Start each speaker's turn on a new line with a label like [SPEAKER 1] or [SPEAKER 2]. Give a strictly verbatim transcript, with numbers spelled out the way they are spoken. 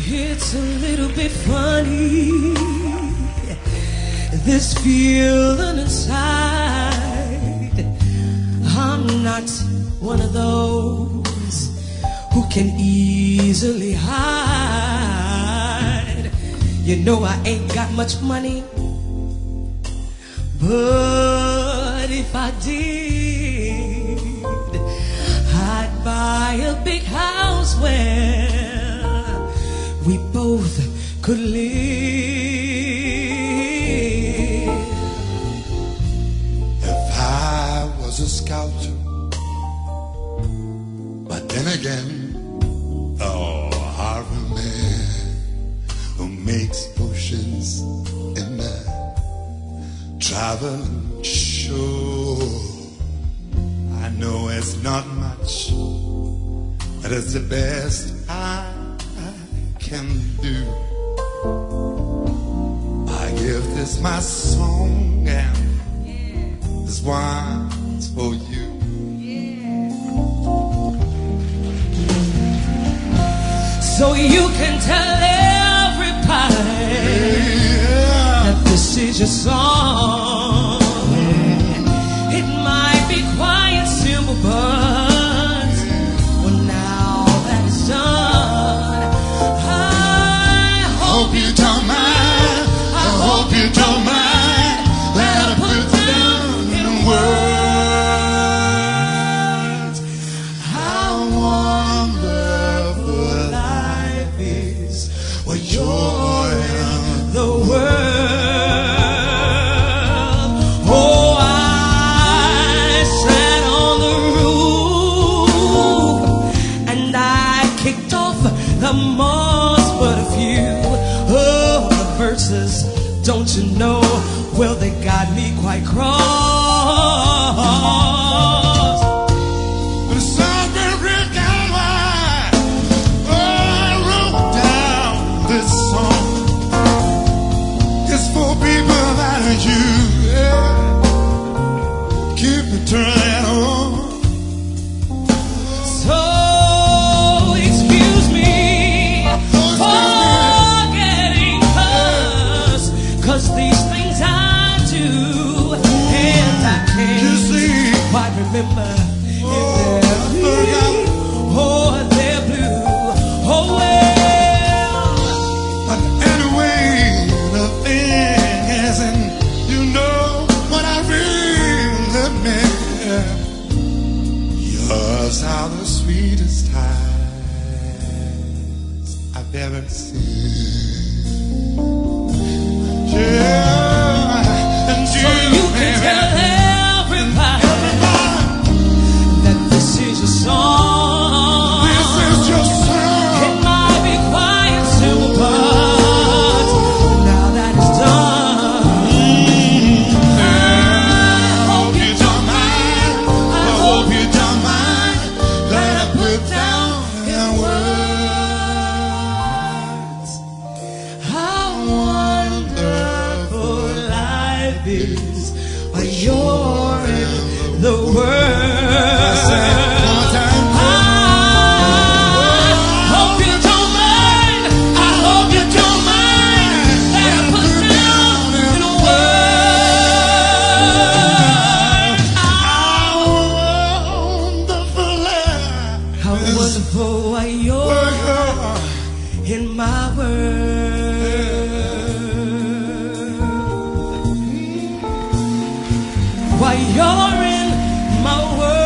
[SPEAKER 1] It's a little bit funny, this feeling inside. I'm not one of those who can easily hide. You know I ain't got much money, but if I did, I'd buy a big house where we both could live.
[SPEAKER 2] If I was a sculptor, but then again, oh, Harvard man who makes potions in the traveling show. I know it's not much, but it's the best I can do. I give this my song, and this one's for you.
[SPEAKER 1] So you can tell everybody that this is your song. It might be quiet, simple, but well, now that it's done, I hope you don't mind. I hope you don't mind that I put down in words how wonderful life is when you're in the world. Oh, I sat on the roof and I kicked off the moss, but a few of the verses, don't you know, well, they got me quite cross.
[SPEAKER 2] But it's all been written wide. Oh, I wrote down this song. It's for people that are you. Yeah. Keep me turning on.
[SPEAKER 1] So excuse me for getting cuss, 'cause these things I do, and I
[SPEAKER 2] You
[SPEAKER 1] can't
[SPEAKER 2] see,
[SPEAKER 1] quite remember if they're green or they're blue. Oh well,
[SPEAKER 2] but anyway, the thing is, and you know what I really meant. Yours are the sweetest eyes I've ever seen. Yeah, and
[SPEAKER 1] so you can
[SPEAKER 2] baby,
[SPEAKER 1] tell everybody that this is your song.
[SPEAKER 2] this is your
[SPEAKER 1] It
[SPEAKER 2] song.
[SPEAKER 1] might be quiet, simple, but now that it's done, I hope you don't mind. I hope you don't mind that I put down in words how wonderful life is when you're in the world.
[SPEAKER 2] One more time.
[SPEAKER 1] I hope you don't mind. I hope you don't mind that I put down in words how
[SPEAKER 2] Wonderful life.
[SPEAKER 1] how wonderful while you're in my world. While you're in my world.